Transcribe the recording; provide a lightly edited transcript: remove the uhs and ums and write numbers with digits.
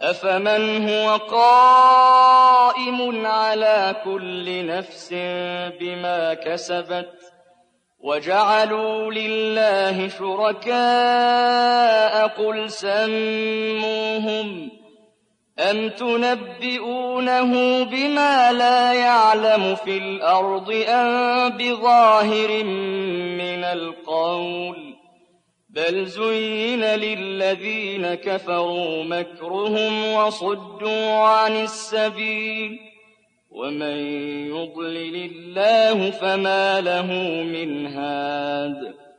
أَفَمَنْ هُوَ قَائِمٌ عَلَىٰ كُلِّ نَفْسٍ بِمَا كَسَبَتْ وَجَعَلُوا لِلَّهِ شُرَكَاءَ قُلْ سَمُّوهُمْ أَمْ تُنَبِّئُونَهُ بِمَا لَا يَعْلَمُ فِي الْأَرْضِ أَم بِظَاهِرٍ مِّنَ الْقَوْلِ ۗ بَلْ زُيِّنَ لِلَّذِينَ كَفَرُوا مَكْرُهُمْ وَصُدُّوا عَنِ السَّبِيلِ ۗ وَمَن يُضْلِلِ اللَّهُ فَمَا لَهُ مِنْ هَادٍ